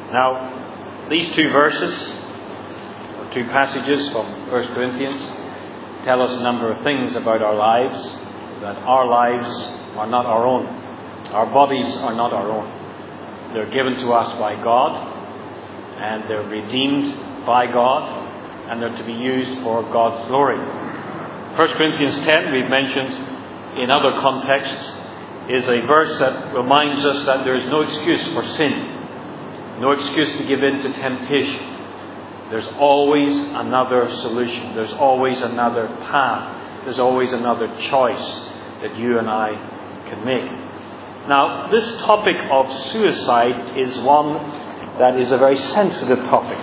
Now, these two verses, or two passages from 1 Corinthians, tell us a number of things about our lives, that our lives are not our own. Our bodies are not our own. They're given to us by God, and they're redeemed by God, and they're to be used for God's glory. 1 Corinthians 10, we've mentioned in other contexts, is a verse that reminds us that there is no excuse for sin. No excuse to give in to temptation. There's always another solution. There's always another path. There's always another choice that you and I can make. Now, this topic of suicide is one that is a very sensitive topic.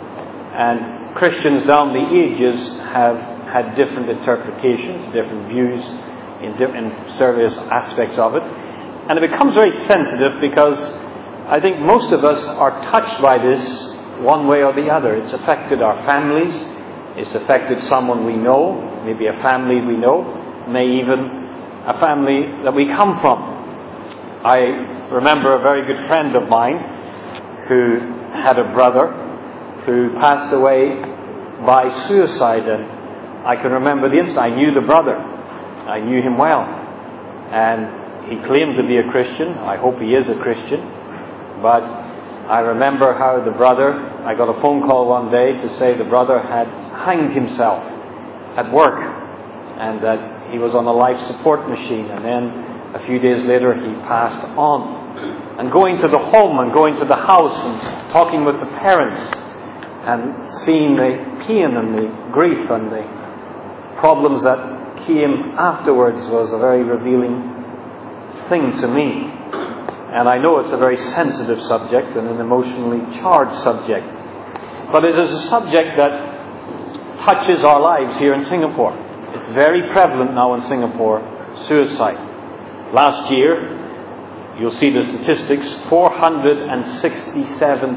And Christians down the ages have had different interpretations, different views in various aspects of it. And it becomes very sensitive because I think most of us are touched by this one way or the other. It's affected our families. It's affected someone we know, maybe a family we know, may even a family that we come from. I remember a very good friend of mine who had a brother who passed away by suicide, and I can remember the incident. I knew the brother. I knew him well. And he claimed to be a Christian. I hope he is a Christian. But I remember how the brother, I got a phone call one day to say the brother had hanged himself at work and that he was on a life support machine, and then a few days later he passed on. And going to the home and going to the house and talking with the parents and seeing the pain and the grief and the problems that came afterwards was a very revealing thing to me. And I know it's a very sensitive subject and an emotionally charged subject. But it is a subject that touches our lives here in Singapore. It's very prevalent now in Singapore, suicide. Last year, you'll see the statistics, 467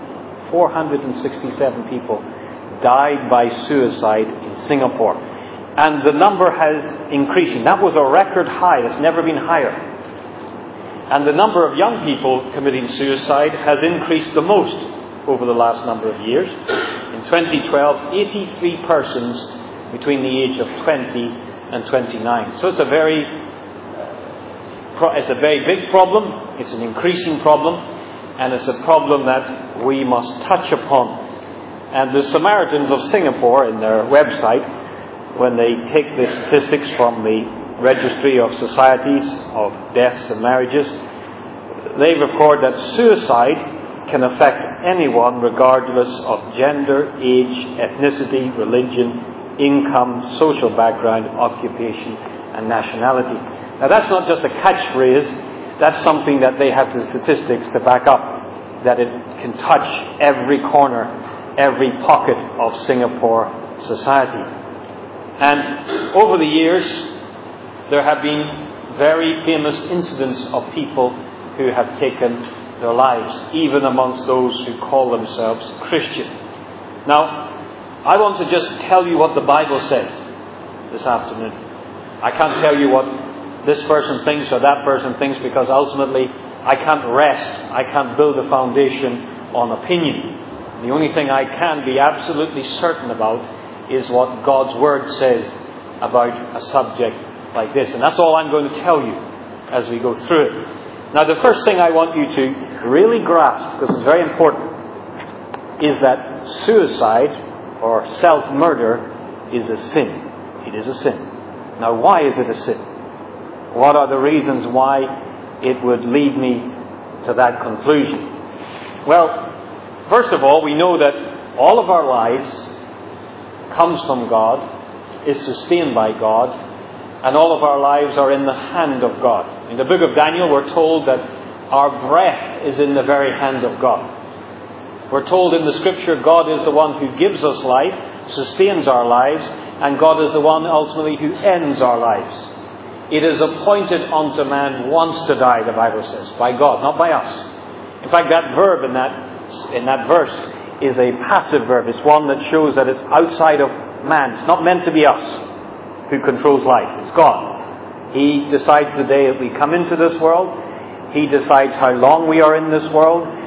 people died by suicide in Singapore. And the number has increased. That was a record high. It's never been higher. And the number of young people committing suicide has increased the most over the last number of years. In 2012, 83 persons between the age of 20 and 29. So it's a very big problem. It's an increasing problem. And it's a problem that we must touch upon. And the Samaritans of Singapore, in their website, when they take the statistics from the Registry of Societies of Deaths and Marriages, they record that suicide can affect anyone regardless of gender, age, ethnicity, religion, income, social background, occupation and nationality. Now that's not just a catchphrase, that's something that they have the statistics to back up, that it can touch every corner, every pocket of Singapore society. And over the years, there have been very famous incidents of people who have taken their lives, even amongst those who call themselves Christian. Now, I want to just tell you what the Bible says this afternoon. I can't tell you what this person thinks or that person thinks, because ultimately I can't rest, I can't build a foundation on opinion. The only thing I can be absolutely certain about is what God's Word says about a subject like this. And that's all I'm going to tell you as we go through it. Now, the first thing I want you to really grasp, because it's very important, is that suicide or self-murder is a sin. It is a sin. Now, why is it a sin? What are the reasons why it would lead me to that conclusion? Well, first of all, we know that all of our lives comes from God, is sustained by God, and all of our lives are in the hand of God. In the book of Daniel, we're told that our breath is in the very hand of God. We're told in the Scripture, God is the one who gives us life, sustains our lives, and God is the one ultimately who ends our lives. It is appointed unto man once to die, the Bible says, by God, not by us. In fact, that verb in that verse is a passive verb. It's one that shows that it's outside of man. It's not meant to be us who controls life. It's God. He decides the day that we come into this world. He decides how long we are in this world.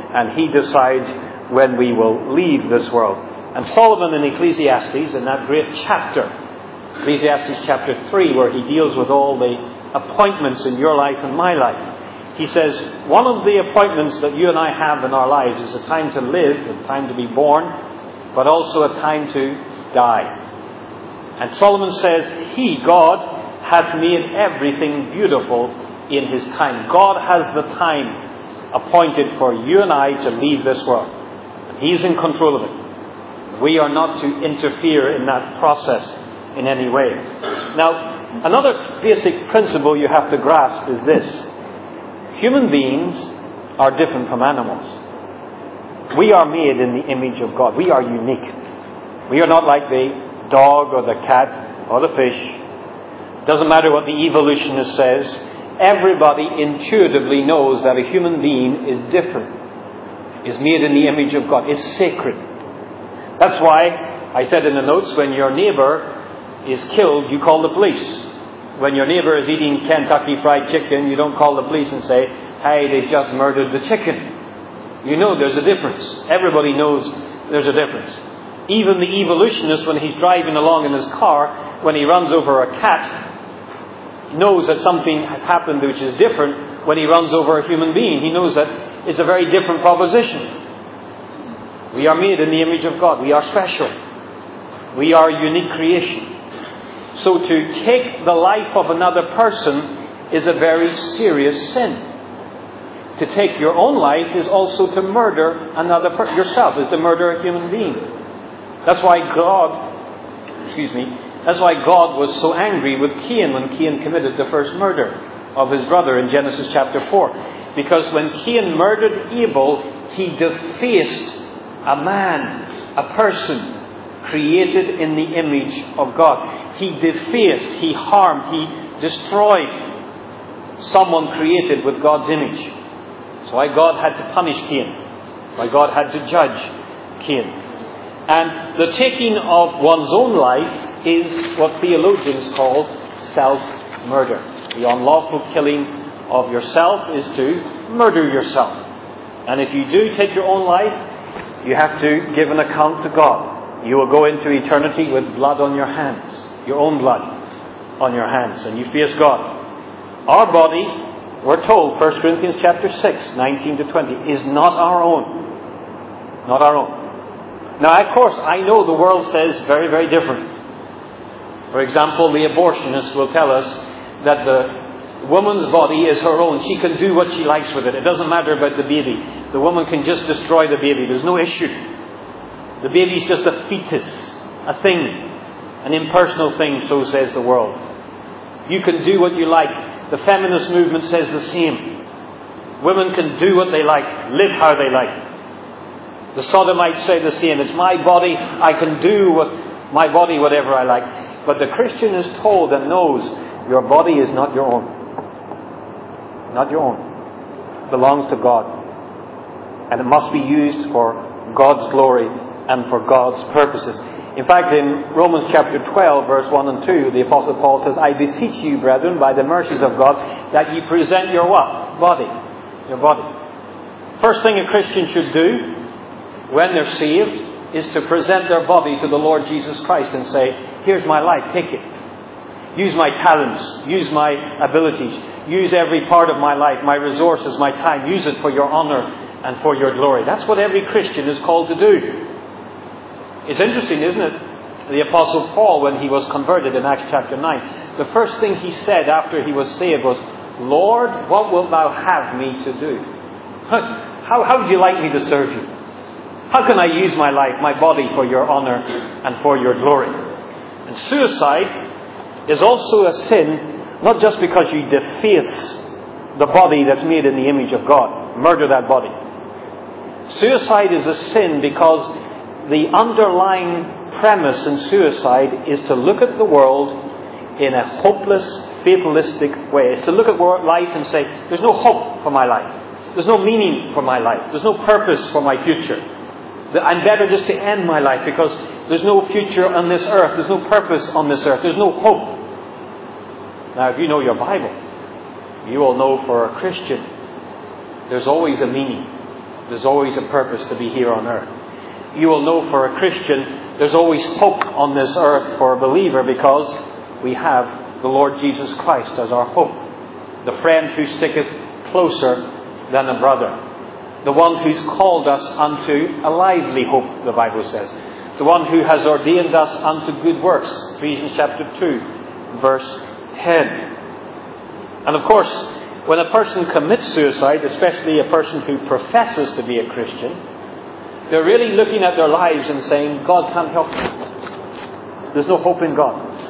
and He decides when we will leave this world. And Solomon in Ecclesiastes, in that great chapter, Ecclesiastes chapter 3, where he deals with all the appointments in your life and my life, he says, one of the appointments that you and I have in our lives is a time to live, a time to be born, but also a time to die. And Solomon says, He, God, hath made everything beautiful in His time. God has the time appointed for you and I to leave this world. And He's in control of it. We are not to interfere in that process in any way. Now, another basic principle you have to grasp is this. Human beings are different from animals. We are made in the image of God. We are unique. We are not like the dog or the cat or the fish. Doesn't matter what the evolutionist says. Everybody intuitively knows that a human being is different, is made in the image of God, is sacred. That's why I said in the notes, when your neighbour is killed, you call the police. When your neighbour is eating Kentucky Fried Chicken, you don't call the police and say, hey, they just murdered the chicken. You know there's a difference. Everybody knows there's a difference. Even the evolutionist, when he's driving along in his car, when he runs over a cat, knows that something has happened which is different when he runs over a human being. He knows that it's a very different proposition. We are made in the image of God. We are special. We are a unique creation. So to take the life of another person is a very serious sin. To take your own life is also to murder another person. Yourself is to murder a human being. That's why God was so angry with Cain when Cain committed the first murder of his brother in Genesis chapter 4. Because when Cain murdered Abel, he defaced a man, a person created in the image of God. He defaced, he harmed, he destroyed someone created with God's image. That's why God had to punish Cain. Why God had to judge Cain. And the taking of one's own life is what theologians call self-murder. The unlawful killing of yourself is to murder yourself. And if you do take your own life, you have to give an account to God. You will go into eternity with blood on your hands, your own blood on your hands, and you face God. Our body, we're told, 1 Corinthians chapter 6, 19 to 20, is not our own. Not our own. Now, of course, I know the world says very, very different. For example, the abortionist will tell us that the woman's body is her own. She can do what she likes with it. It doesn't matter about the baby. The woman can just destroy the baby. There's no issue. The baby's just a fetus, a thing, an impersonal thing, so says the world. You can do what you like. The feminist movement says the same. Women can do what they like, live how they like. The sodomites say the same. It's my body. I can do my body whatever I like. But the Christian is told and knows your body is not your own. Not your own. It belongs to God. And it must be used for God's glory and for God's purposes. In fact, in Romans chapter 12, verse 1 and 2, the Apostle Paul says, I beseech you, brethren, by the mercies of God, that ye present your what? Body. Your body. First thing a Christian should do when they're saved is to present their body to the Lord Jesus Christ and say, here's my life, take it. Use my talents, use my abilities, use every part of my life, my resources, my time. Use it for your honor and for your glory. That's what every Christian is called to do. It's interesting, isn't it? The Apostle Paul, when he was converted in Acts chapter 9, the first thing he said after he was saved was, Lord, what wilt thou have me to do? How would you like me to serve you? How can I use my life, my body, for your honor and for your glory? And suicide is also a sin, not just because you deface the body that's made in the image of God, murder that body. Suicide is a sin because the underlying premise in suicide is to look at the world in a hopeless, fatalistic way. It's to look at life and say, there's no hope for my life. There's no meaning for my life. There's no purpose for my future. I'm better just to end my life because there's no future on this earth. There's no purpose on this earth. There's no hope. Now, if you know your Bible, you will know for a Christian, there's always a meaning. There's always a purpose to be here on earth. You will know for a Christian, there's always hope on this earth for a believer because we have the Lord Jesus Christ as our hope. The friend who sticketh closer than a brother. The one who's called us unto a lively hope, the Bible says. The one who has ordained us unto good works. Ephesians chapter 2, verse 10. And of course, when a person commits suicide, especially a person who professes to be a Christian, they're really looking at their lives and saying, God can't help me. There's no hope in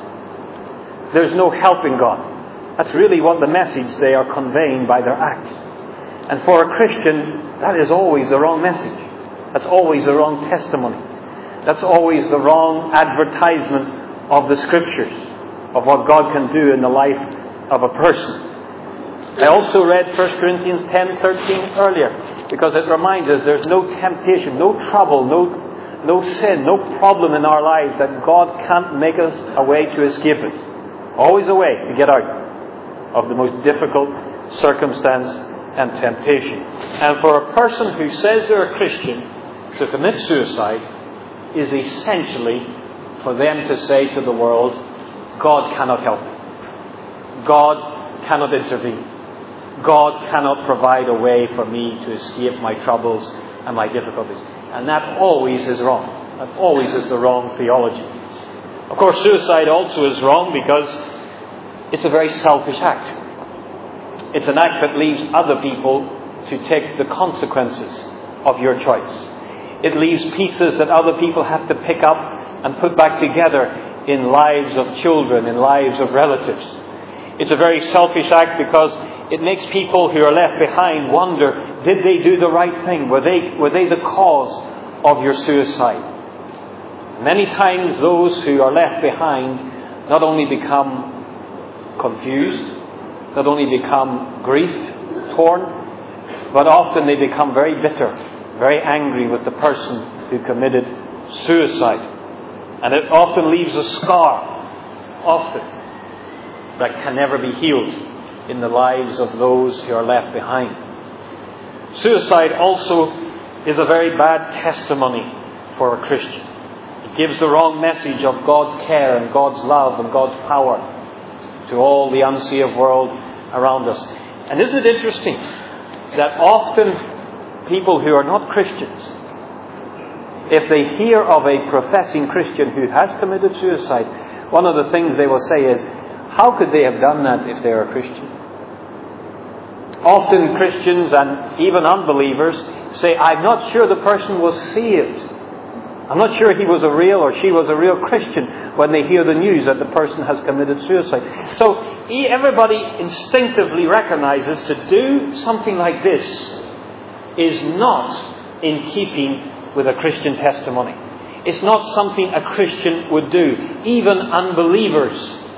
God. There's no help in God. That's really what the message they are conveying by their act. And for a Christian, that is always the wrong message. That's always the wrong testimony. That's always the wrong advertisement of the Scriptures, of what God can do in the life of a person. I also read 1 Corinthians 10:13 earlier, because it reminds us there's no temptation, no trouble, no sin, no problem in our lives that God can't make us a way to escape it. Always a way to get out of the most difficult circumstance and temptation. And for a person who says they're a Christian to commit suicide is essentially for them to say to the world, God cannot help me. God cannot intervene. God cannot provide a way for me to escape my troubles and my difficulties. And that always is wrong. That always is the wrong theology. Of course, suicide also is wrong because it's a very selfish act. It's an act that leaves other people to take the consequences of your choice. It leaves pieces that other people have to pick up and put back together in lives of children, in lives of relatives. It's a very selfish act because it makes people who are left behind wonder, did they do the right thing? Were they the cause of your suicide? Many times those who are left behind not only become confused, not only become grief-torn, but often they become very bitter, very angry with the person who committed suicide. And it often leaves a scar, often, that can never be healed in the lives of those who are left behind. Suicide also is a very bad testimony for a Christian. It gives the wrong message of God's care and God's love and God's power to all the unsaved world around us. And isn't it interesting that often people who are not Christians, if they hear of a professing Christian who has committed suicide, one of the things they will say is, how could they have done that if they are a Christian? Often Christians and even unbelievers say, I'm not sure the person was saved. I'm not sure he was a real or she was a real Christian when they hear the news that the person has committed suicide. So everybody instinctively recognizes to do something like this is not in keeping with a Christian testimony. It's not something a Christian would do. Even unbelievers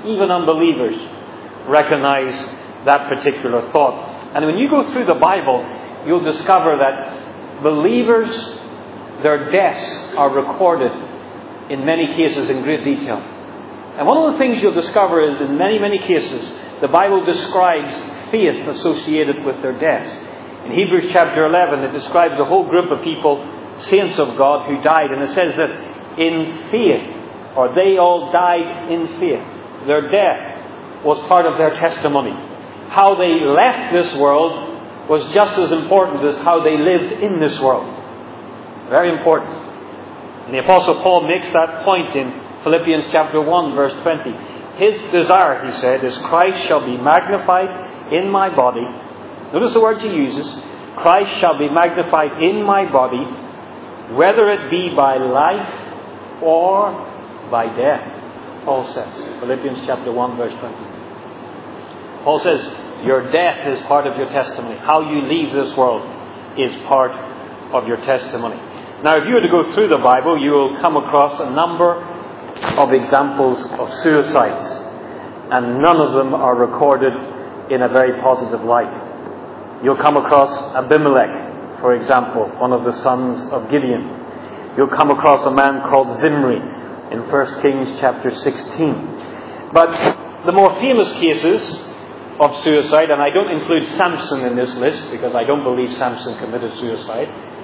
recognize that particular thought. And when you go through the Bible, you'll discover that believers, their deaths are recorded in many cases in great detail. And one of the things you'll discover is in many, many cases, the Bible describes faith associated with their deaths. In Hebrews chapter 11, it describes a whole group of people, saints of God, who died. And it says this, in faith, or they all died in faith. Their death was part of their testimony. How they left this world was just as important as how they lived in this world. Very important. And the Apostle Paul makes that point in Philippians chapter 1, verse 20. His desire, he said, is Christ shall be magnified in my body. Notice the words he uses. Christ shall be magnified in my body, whether it be by life or by death. Paul says, Philippians chapter 1, verse 20. Paul says, your death is part of your testimony. How you leave this world is part of your testimony. Now, if you were to go through the Bible, you will come across a number of examples of suicides. And none of them are recorded in a very positive light. You'll come across Abimelech, for example, one of the sons of Gideon. You'll come across a man called Zimri in 1 Kings chapter 16. But the more famous cases of suicide, and I don't include Samson in this list because I don't believe Samson committed suicide.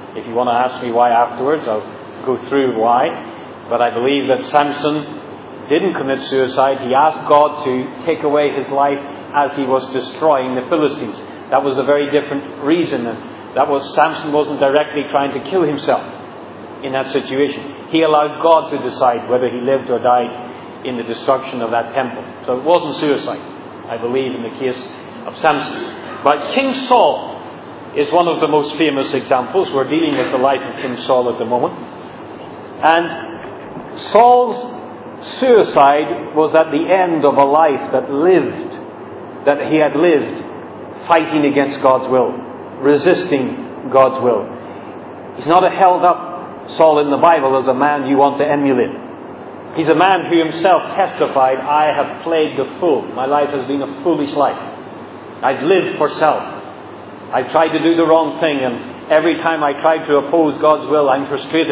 If you want to ask me why afterwards, I'll go through why. But I believe that Samson didn't commit suicide. He asked God to take away his life as he was destroying the Philistines. That was a very different reason. And Samson wasn't directly trying to kill himself in that situation. He allowed God to decide whether he lived or died in the destruction of that temple. So it wasn't suicide, I believe, in the case of Samson. But King Saul is one of the most famous examples. We're dealing with the life of King Saul at the moment. And Saul's suicide was at the end of a life that he had lived fighting against God's will, resisting God's will. He's not a held up Saul in the Bible as a man you want to emulate. He's a man who himself testified, I have played the fool. My life has been a foolish life. I've lived for self. I've tried to do the wrong thing, and every time I tried to oppose God's will, I'm frustrated.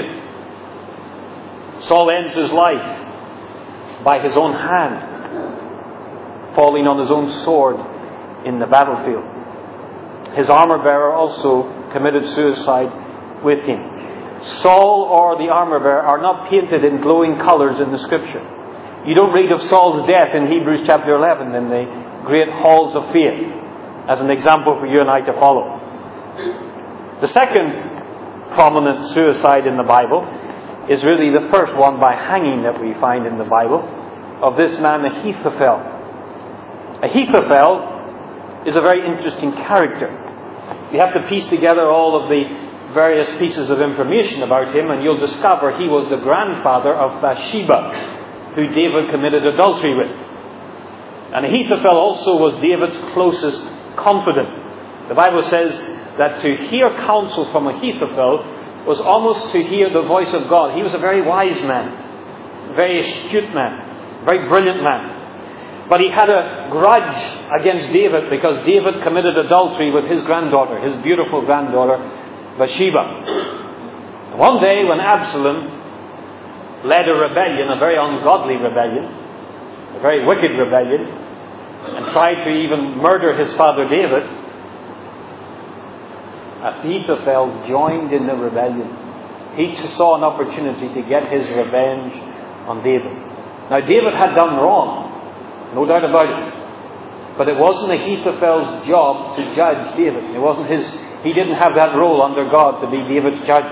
Saul ends his life by his own hand, falling on his own sword in the battlefield. His armor bearer also committed suicide with him. Saul or the armor bearer are not painted in glowing colours in the Scripture. You don't read of Saul's death in Hebrews chapter 11 in the great halls of faith as an example for you and I to follow. The second prominent suicide in the Bible is really the first one by hanging that we find in the Bible, of this man Ahithophel. Ahithophel is a very interesting character. You have to piece together all of the various pieces of information about him, and you'll discover he was the grandfather of Bathsheba, who David committed adultery with. And Ahithophel also was David's closest confidant. The Bible says that to hear counsel from Ahithophel was almost to hear the voice of God. He was a very wise man, very astute man, very brilliant man. But he had a grudge against David because David committed adultery with his granddaughter, his beautiful granddaughter, Bathsheba. One day when Absalom led a rebellion, a very ungodly rebellion, a very wicked rebellion, and tried to even murder his father David, Ahithophel joined in the rebellion. He saw an opportunity to get his revenge on David. Now David had done wrong, no doubt about it. But it wasn't Ahithophel's job to judge David. It wasn't he didn't have that role under God to be David's judge.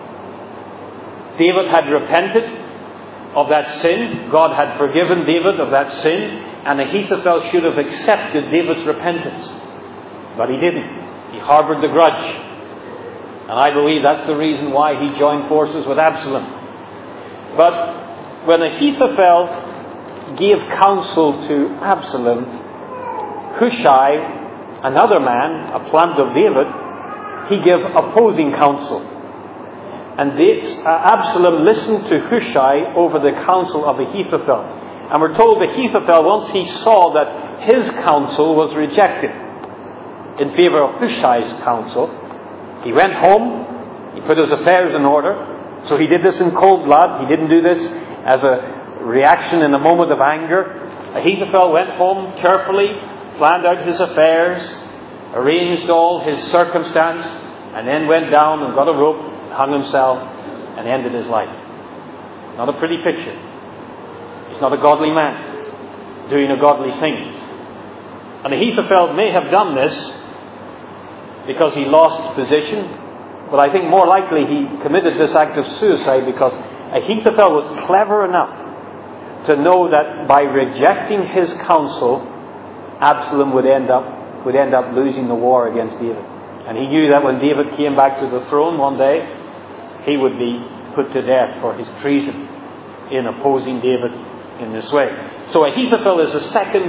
David had repented of that sin. God had forgiven David of that sin. And Ahithophel should have accepted David's repentance. But he didn't. He harbored the grudge. And I believe that's the reason why he joined forces with Absalom. But when Ahithophel gave counsel to Absalom, Hushai, another man, a plant of David, he gave opposing counsel. And Absalom listened to Hushai over the counsel of Ahithophel. And we're told Ahithophel, once he saw that his counsel was rejected in favor of Hushai's counsel, he went home, he put his affairs in order. So he did this in cold blood. He didn't do this as a reaction in a moment of anger. Ahithophel went home carefully, planned out his affairs, arranged all his circumstance, and then went down and got a rope, hung himself, and ended his life. Not a pretty picture. He's not a godly man doing a godly thing. And Ahithophel may have done this because he lost position, but I think more likely he committed this act of suicide because Ahithophel was clever enough to know that by rejecting his counsel, Absalom would end up losing the war against David. And he knew that when David came back to the throne one day, he would be put to death for his treason in opposing David in this way. So Ahithophel is the second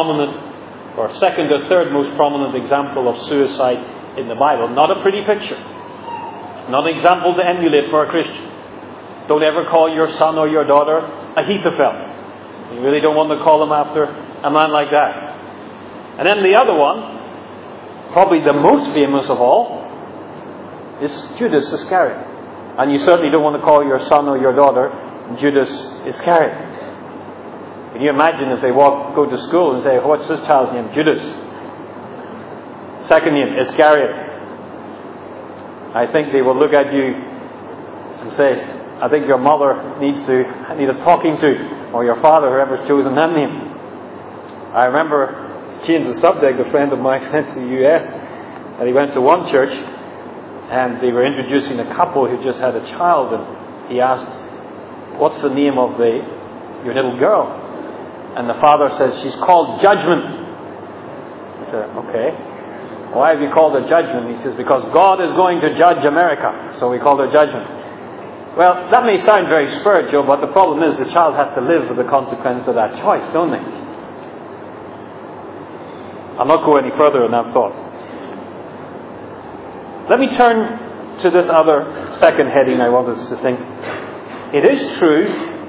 or third most prominent example of suicide in the Bible. Not a pretty picture. Not an example to emulate for a Christian. Don't ever call your son or your daughter Ahithophel. You really don't want to call them after a man like that. And then the other one, probably the most famous of all, is Judas Iscariot. And you certainly don't want to call your son or your daughter Judas Iscariot. Can you imagine if they go to school and say, what's this child's name? Judas. Second name, Iscariot. I think they will look at you and say, I think your mother need a talking to, or your father, whoever's chosen that name. I remember, to change the subject, a friend of mine went to the US, and he went to one church, and they were introducing a couple who just had a child, and he asked, what's the name of your little girl? And the father says, she's called Judgment. I said, okay. Why have you called her Judgment? He says, because God is going to judge America, so we called her Judgment. Well, that may sound very spiritual, but the problem is the child has to live with the consequence of that choice, don't they? I'll not go any further in that thought. Let me turn to this other second heading I wanted us to think. It is true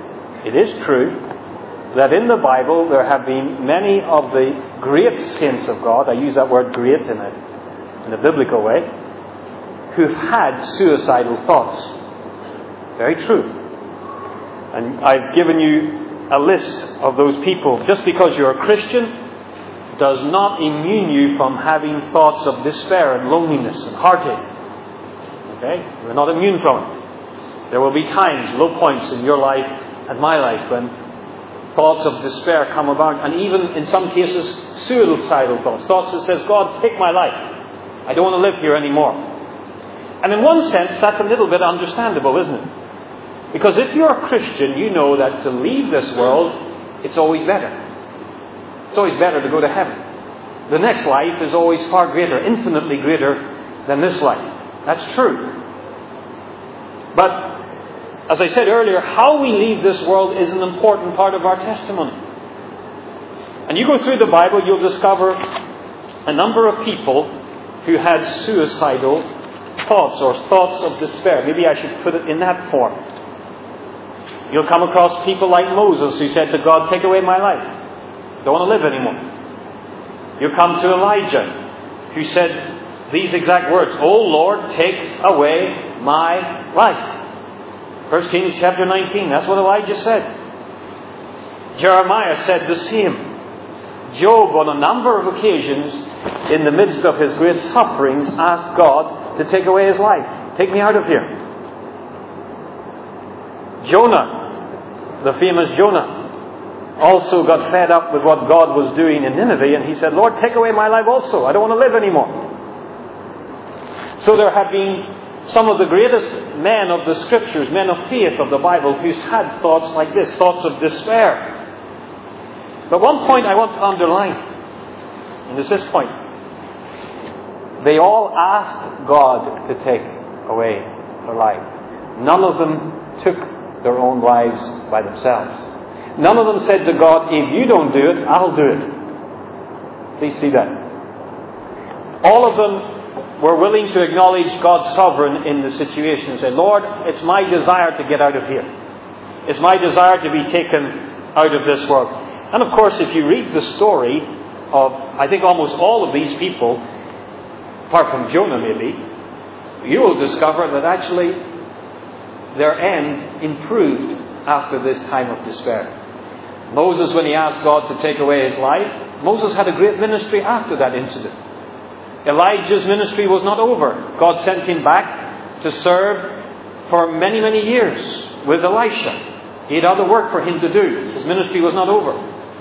that in the Bible there have been many of the great saints of God, I use that word great in a biblical way, who've had suicidal thoughts. Very true. And I've given you a list of those people. Just because you're a Christian does not immune you from having thoughts of despair and loneliness and heartache. Okay? We're not immune from it. There will be times, low points in your life and my life when thoughts of despair come about, and even in some cases suicidal thoughts that says, God, take my life. I don't want to live here anymore. And in one sense that's a little bit understandable, isn't it? Because if you're a Christian, you know that to leave this world, it's always better. It's always better to go to heaven. The next life is always far greater, infinitely greater than this life. That's true. But as I said earlier, how we leave this world is an important part of our testimony. And you go through the Bible, you'll discover a number of people who had suicidal thoughts or thoughts of despair. Maybe I should put it in that form. You'll come across people like Moses who said to God, take away my life. Don't want to live anymore. You'll come to Elijah who said these exact words, O Lord, take away my life. 1 Kings chapter 19, that's what Elijah said. Jeremiah said the same. Job, on a number of occasions, in the midst of his great sufferings, asked God to take away his life. Take me out of here. Jonah, the famous Jonah, also got fed up with what God was doing in Nineveh, and he said, Lord, take away my life also. I don't want to live anymore. So there have been some of the greatest men of the Scriptures, men of faith of the Bible, who's had thoughts like this, thoughts of despair. But one point I want to underline, and it's this point. They all asked God to take away their life. None of them took their own lives by themselves. None of them said to God, if you don't do it, I'll do it. Please see that. All of them were willing to acknowledge God's sovereign in the situation and say, Lord, it's my desire to get out of here. It's my desire to be taken out of this world. And of course, if you read the story of, I think, almost all of these people, apart from Jonah maybe, you will discover that actually their end improved after this time of despair. Moses, when he asked God to take away his life, Moses had a great ministry after that incident. Elijah's ministry was not over. God sent him back to serve for many, many years with Elisha. He had other work for him to do. His ministry was not over.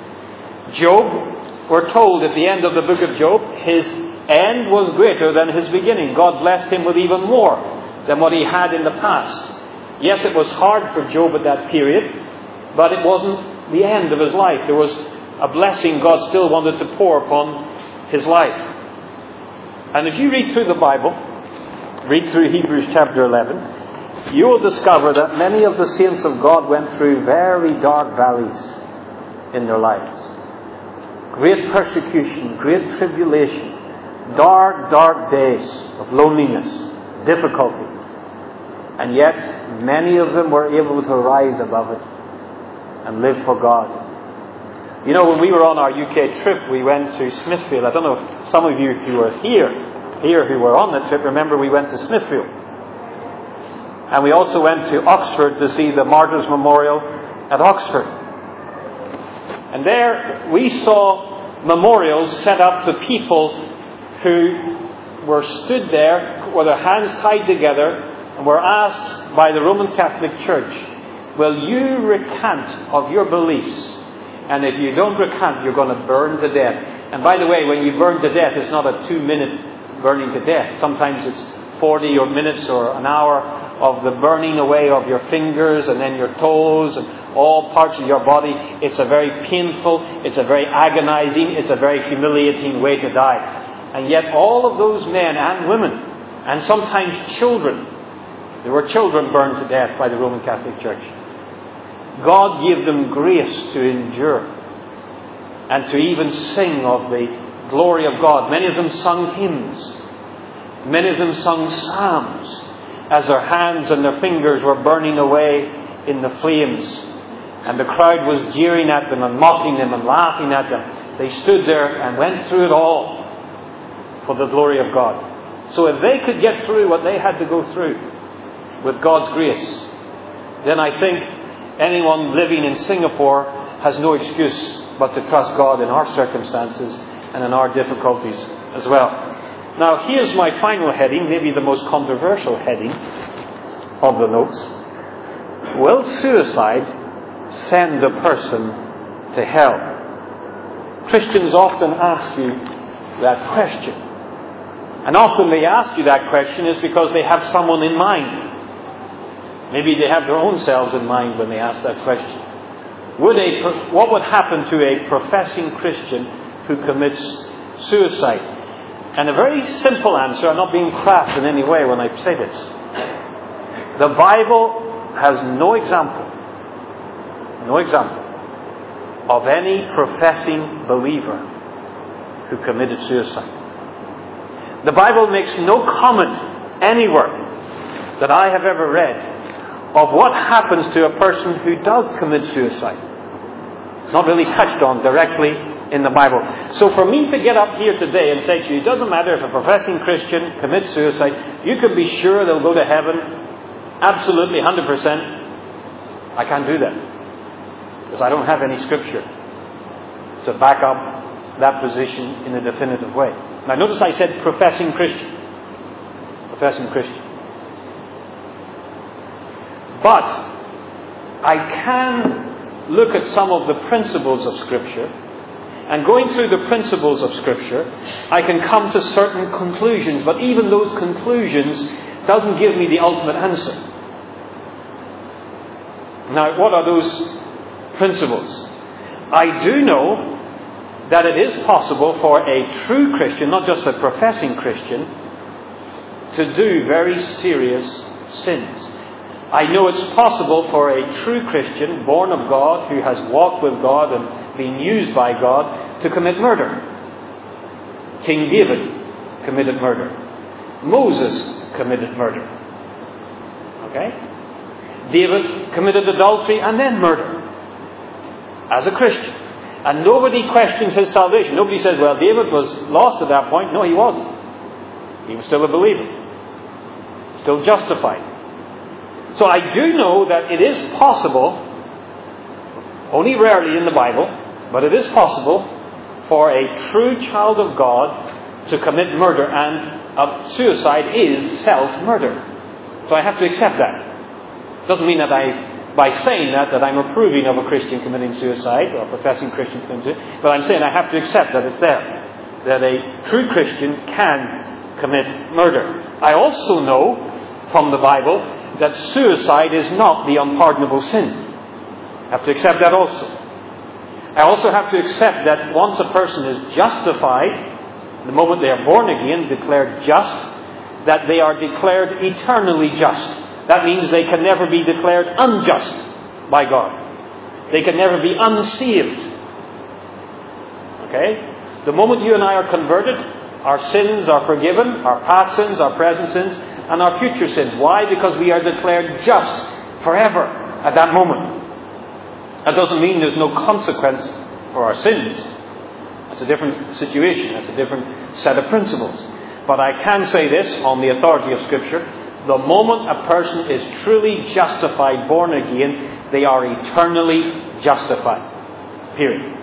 Job, we're told at the end of the book of Job, his end was greater than his beginning. God blessed him with even more than what he had in the past. Yes, it was hard for Job at that period, but it wasn't the end of his life. There was a blessing God still wanted to pour upon his life. And if you read through the Bible, read through Hebrews chapter 11, you will discover that many of the saints of God went through very dark valleys in their lives. Great persecution, great tribulation, dark, dark days of loneliness, difficulty. And yet, many of them were able to rise above it and live for God. You know, when we were on our UK trip, we went to Smithfield. I don't know if some of you who were here who were on the trip, remember we went to Smithfield. And we also went to Oxford to see the Martyrs' Memorial at Oxford. And there we saw memorials set up to people who were stood there with our hands tied together, and we're asked by the Roman Catholic Church, will you recant of your beliefs? And if you don't recant, you're going to burn to death. And by the way, when you burn to death, it's not a 2-minute burning to death. Sometimes it's 40 or minutes or an hour of the burning away of your fingers and then your toes and all parts of your body. It's a very painful, it's a very agonizing, it's a very humiliating way to die. And yet all of those men and women, and sometimes children, there were children burned to death by the Roman Catholic Church. God gave them grace to endure and to even sing of the glory of God. Many of them sung hymns. Many of them sung psalms as their hands and their fingers were burning away in the flames. And the crowd was jeering at them and mocking them and laughing at them. They stood there and went through it all for the glory of God. So if they could get through what they had to go through with God's grace, then I think anyone living in Singapore has no excuse but to trust God in our circumstances and in our difficulties as well. Now, here's my final heading, maybe the most controversial heading of the notes. Will suicide send a person to hell? Christians often ask you that question. And often they ask you that question is because they have someone in mind. Maybe they have their own selves in mind when they ask that question. What would happen to a professing Christian who commits suicide? And a very simple answer, I'm not being crass in any way when I say this. The Bible has no example of any professing believer who committed suicide. The Bible makes no comment anywhere that I have ever read of what happens to a person who does commit suicide. It's not really touched on directly in the Bible. So for me to get up here today and say to you, it doesn't matter if a professing Christian commits suicide, you can be sure they'll go to heaven, absolutely 100%. I can't do that. Because I don't have any scripture to back up that position in a definitive way. Now notice I said professing Christian. Professing Christian. But I can look at some of the principles of Scripture, and going through the principles of Scripture, I can come to certain conclusions, but even those conclusions doesn't give me the ultimate answer. Now, what are those principles? I do know that it is possible for a true Christian, not just a professing Christian, to do very serious sins. I know it's possible for a true Christian, born of God, who has walked with God and been used by God, to commit murder. King David committed murder. Moses committed murder. Okay? David committed adultery and then murder. As a Christian. And nobody questions his salvation. Nobody says, well, David was lost at that point. No, he wasn't. He was still a believer. Still justified. So I do know that it is possible, only rarely in the Bible, but it is possible for a true child of God to commit murder, and suicide is self-murder. So I have to accept that. Doesn't mean that by saying that I'm approving of a Christian committing suicide, or a professing Christian committing suicide, but I'm saying I have to accept that it's there. That a true Christian can commit murder. I also know from the Bible that suicide is not the unpardonable sin. I have to accept that also. I also have to accept that once a person is justified, the moment they are born again, declared just, that they are declared eternally just. That means they can never be declared unjust by God. They can never be unsaved. Okay? The moment you and I are converted, our sins are forgiven, our past sins, our present sins, and our future sins. Why? Because we are declared just forever at that moment. That doesn't mean there's no consequence for our sins. That's a different situation. That's a different set of principles. But I can say this on the authority of Scripture. The moment a person is truly justified, born again, they are eternally justified. Period.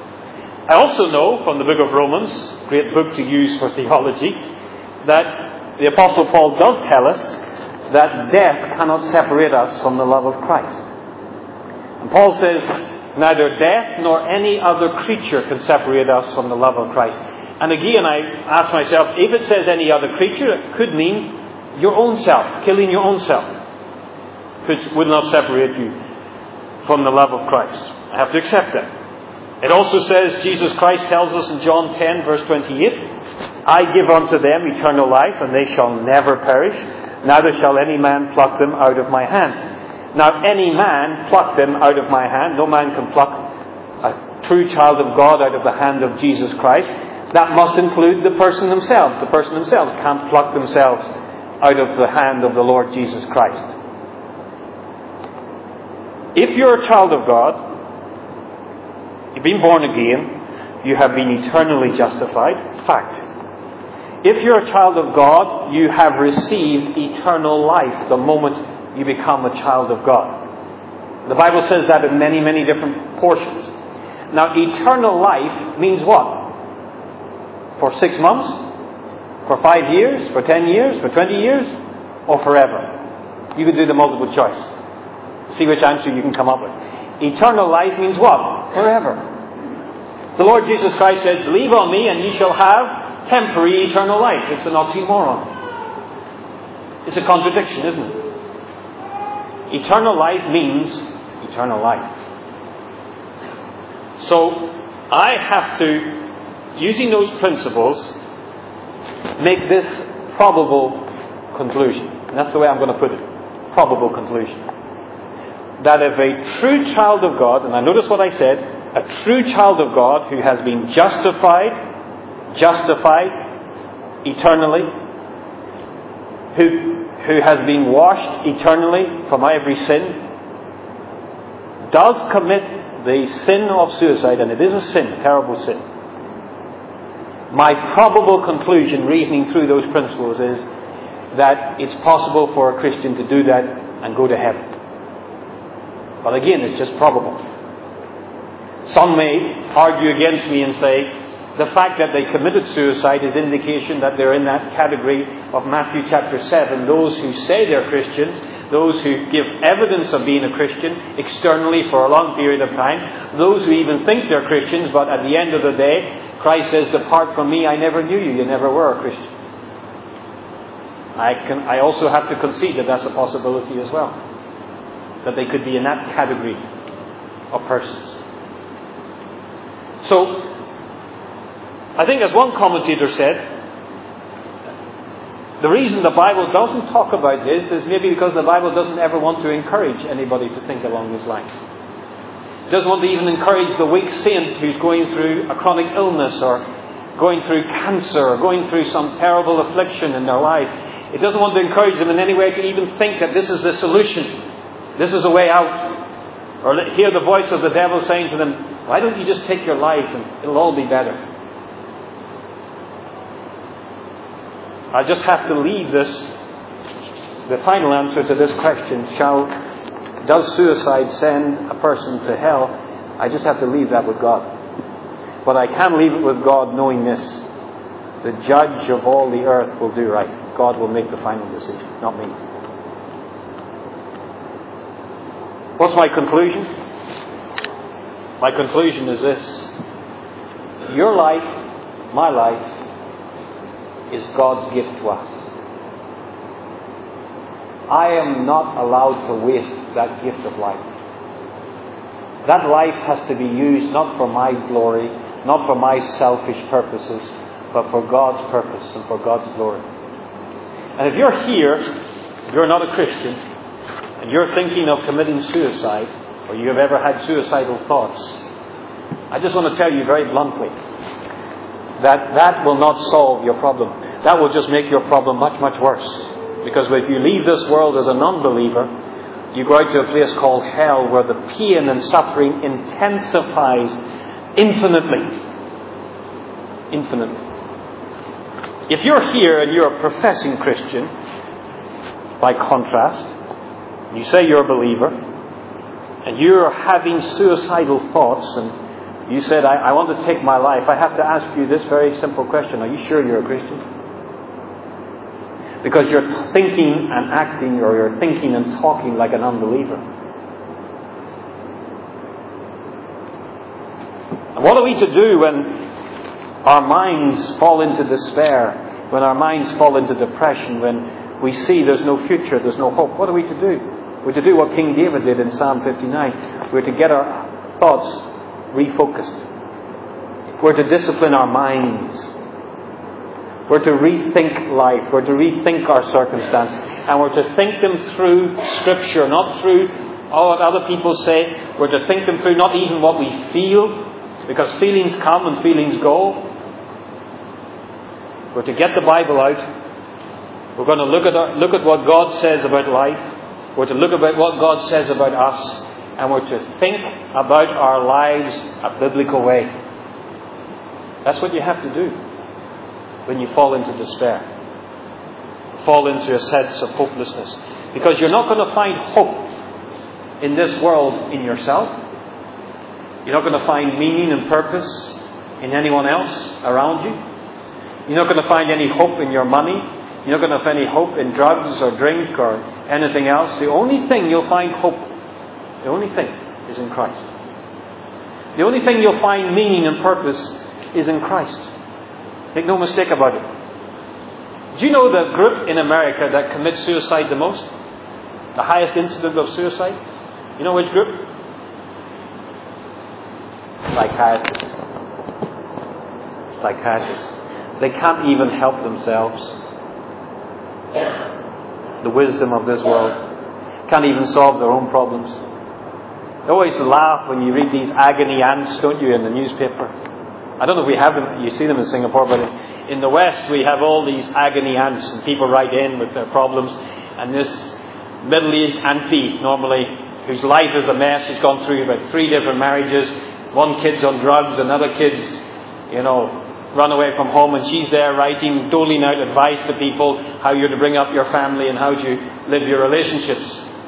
I also know from the book of Romans, great book to use for theology, that the Apostle Paul does tell us that death cannot separate us from the love of Christ. And Paul says, neither death nor any other creature can separate us from the love of Christ. And again, I ask myself, if it says any other creature, it could mean your own self, killing your own self, which would not separate you from the love of Christ. I have to accept that. It also says, Jesus Christ tells us in John 10, verse 28, I give unto them eternal life, and they shall never perish, neither shall any man pluck them out of my hand. Now, any man pluck them out of my hand. No man can pluck a true child of God out of the hand of Jesus Christ. That must include the person themselves. The person themselves can't pluck themselves out of the hand of the Lord Jesus Christ. If you're a child of God, you've been born again, you have been eternally justified. Fact. If you're a child of God, you have received eternal life the moment you become a child of God. The Bible says that in many, many different portions. Now, eternal life means what? For 6 months? For 5 years? For 10 years? For 20 years? Or forever? You can do the multiple choice. See which answer you can come up with. Eternal life means what? Forever. The Lord Jesus Christ said, believe on me and ye shall have temporary eternal life. It's an oxymoron. It's a contradiction, isn't it? Eternal life means eternal life. So, I have to, using those principles, make this probable conclusion. And that's the way I'm going to put it. Probable conclusion. That if a true child of God, and I notice what I said, a true child of God who has been justified eternally, who has been washed eternally from every sin, does commit the sin of suicide, and it is a sin, a terrible sin. My probable conclusion, reasoning through those principles, is that it's possible for a Christian to do that and go to heaven. But again, it's just probable. Some may argue against me and say, the fact that they committed suicide is indication that they're in that category of Matthew chapter 7. Those who say they're Christians, those who give evidence of being a Christian externally for a long period of time, those who even think they're Christians, but at the end of the day, Christ says, depart from me, I never knew you. You never were a Christian. I also have to concede that that's a possibility as well. That they could be in that category of persons. So, I think as one commentator said, the reason the Bible doesn't talk about this is maybe because the Bible doesn't ever want to encourage anybody to think along these lines. It doesn't want to even encourage the weak saint who's going through a chronic illness or going through cancer or going through some terrible affliction in their life. It doesn't want to encourage them in any way to even think that this is the solution. This is a way out. Or hear the voice of the devil saying to them, why don't you just take your life and it'll all be better. I just have to leave this, the final answer to this question, does suicide send a person to hell? I just have to leave that with God. But I can leave it with God knowing this. The judge of all the earth will do right. God will make the final decision, not me. What's my conclusion? My conclusion is this. Your life, my life, is God's gift to us. I am not allowed to waste that gift of life. That life has to be used not for my glory, not for my selfish purposes, but for God's purpose and for God's glory. And if you're here, if you're not a Christian, and you're thinking of committing suicide, or you have ever had suicidal thoughts, I just want to tell you very bluntly that will not solve your problem. That will just make your problem much, much worse. Because if you leave this world as a non-believer, you go out to a place called hell where the pain and suffering intensifies infinitely. Infinitely. If you're here and you're a professing Christian, by contrast, you say you're a believer, and you're having suicidal thoughts, and you said, I want to take my life, I have to ask you this very simple question. Are you sure you're a Christian? Because you're thinking and acting, or you're thinking and talking like an unbeliever. And what are we to do when our minds fall into despair, when our minds fall into depression, when we see there's no future, there's no hope? What are we to do? We're to do what King David did in Psalm 59. We're to get our thoughts refocused. We're to discipline our minds. We're to rethink life. We're to rethink our circumstance. And we're to think them through Scripture, not through what other people say. We're to think them through not even what we feel, because feelings come and feelings go. We're to get the Bible out. We're going to look at what God says about life. We're to look at what God says about us. And we're to think about our lives a biblical way. That's what you have to do when you fall into despair. Fall into a sense of hopelessness. Because you're not going to find hope in this world in yourself. You're not going to find meaning and purpose in anyone else around you. You're not going to find any hope in your money. You're not going to find any hope in drugs or drink or anything else. The only thing you'll find hope, the only thing, is in Christ. The only thing you'll find meaning and purpose is in Christ. Make no mistake about it. Do you know the group in America that commits suicide the most? The highest incident of suicide? You know which group? Psychiatrists. Psychiatrists. They can't even help themselves. The wisdom of this world can't even solve their own problems. You always laugh when you read these agony ants, don't you, in the newspaper? I don't know if we have them, you see them in Singapore, but in the West we have all these agony ants, and people write in with their problems. And this middle-aged auntie, normally, whose life is a mess, she's gone through about 3 different marriages, one kid's on drugs, another kid's, run away from home, and she's there writing, doling out advice to people, how you're to bring up your family and how to live your relationships.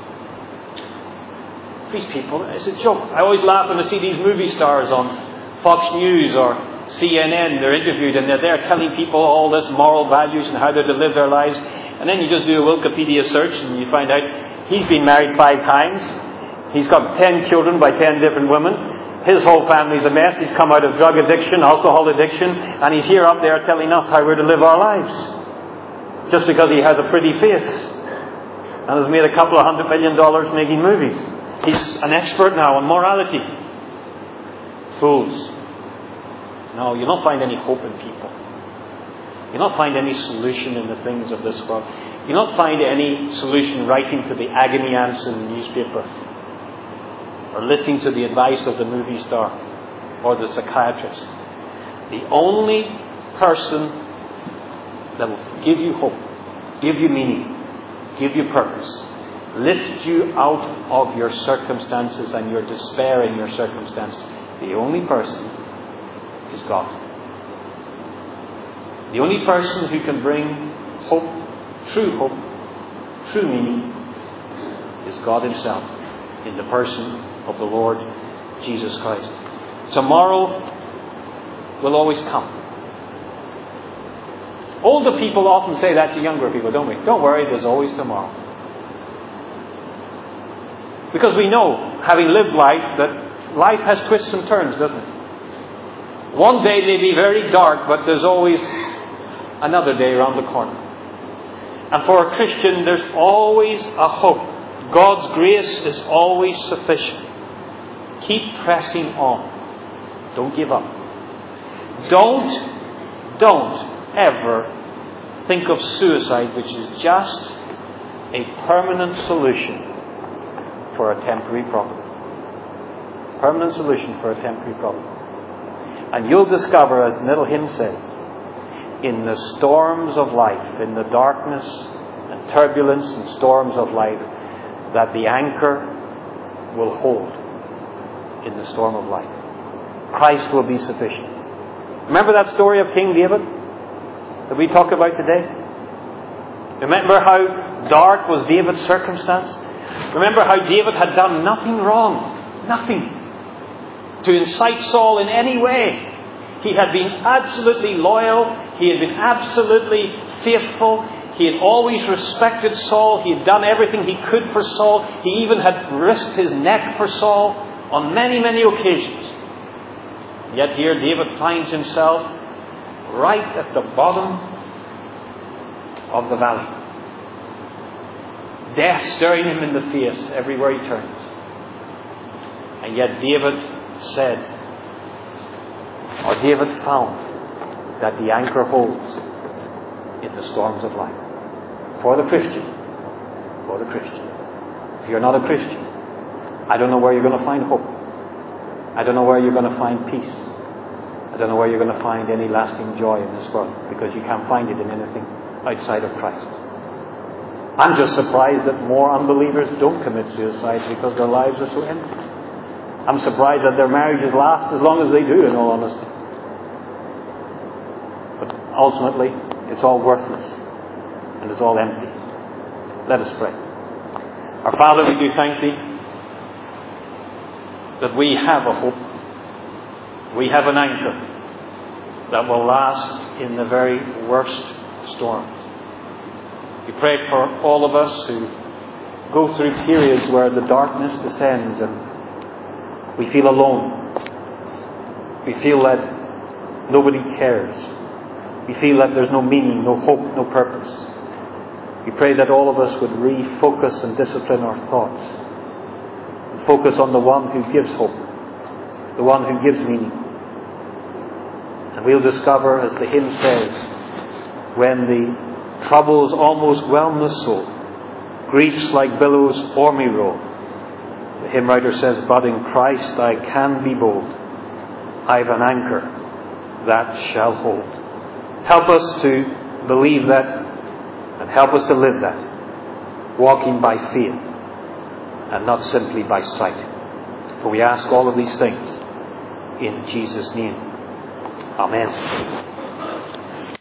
These people, it's a joke. I always laugh when I see these movie stars on Fox News or CNN. They're interviewed and they're there telling people all this moral values and how they're to live their lives. And then you just do a Wikipedia search and you find out he's been married 5 times. He's got 10 children by 10 different women. His whole family's a mess. He's come out of drug addiction, alcohol addiction, and he's here up there telling us how we're to live our lives. Just because he has a pretty face and has made a couple of $100 million making movies. He's an expert now on morality. Fools. No, you'll not find any hope in people. You'll not find any solution in the things of this world. You'll not find any solution writing to the agony ants in the newspaper, or listening to the advice of the movie star or the psychiatrist. The only person that will give you hope, give you meaning, give you purpose, lift you out of your circumstances and your despair in your circumstances, the only person is God. The only person who can bring hope, true meaning, is God Himself in the person of the Lord Jesus Christ. Tomorrow will always come. Older people often say that to younger people, don't we? Don't worry, there's always tomorrow. Because we know, having lived life, that life has twists and turns, doesn't it? One day may be very dark, but there's always another day around the corner. And for a Christian, there's always a hope. God's grace is always sufficient. Keep pressing on. Don't give up. Don't ever think of suicide, which is just a permanent solution for a temporary problem. Permanent solution for a temporary problem. And you'll discover, as the little hymn says, in the storms of life, in the darkness and turbulence and storms of life, that the anchor will hold in the storm of life. Christ will be sufficient. Remember that story of King David that we talked about today? Remember how dark was David's circumstance? Remember how David had done nothing wrong. Nothing. To incite Saul in any way. He had been absolutely loyal. He had been absolutely faithful. He had always respected Saul. He had done everything he could for Saul. He even had risked his neck for Saul on many, many occasions. Yet here David finds himself right at the bottom of the valley. Death staring him in the face everywhere he turns. And yet David said, or David found, that the anchor holds in the storms of life. For the Christian. For the Christian. If you're not a Christian, I don't know where you're going to find hope. I don't know where you're going to find peace. I don't know where you're going to find any lasting joy in this world, because you can't find it in anything outside of Christ. I'm just surprised that more unbelievers don't commit suicide because their lives are so empty. I'm surprised that their marriages last as long as they do, in all honesty. But ultimately, it's all worthless and it's all empty. Let us pray. Our Father, we do thank Thee that we have a hope. We have an anchor that will last in the very worst storms. We pray for all of us who go through periods where the darkness descends and we feel alone. We feel that nobody cares. We feel that there's no meaning, no hope, no purpose. We pray that all of us would refocus and discipline our thoughts and focus on the one who gives hope, the one who gives meaning. And we'll discover, as the hymn says, when the troubles almost whelm the soul, griefs like billows o'er me roll, the hymn writer says, but in Christ I can be bold. I've an anchor that shall hold. Help us to believe that, and help us to live that, walking by faith and not simply by sight. For we ask all of these things in Jesus' name. Amen.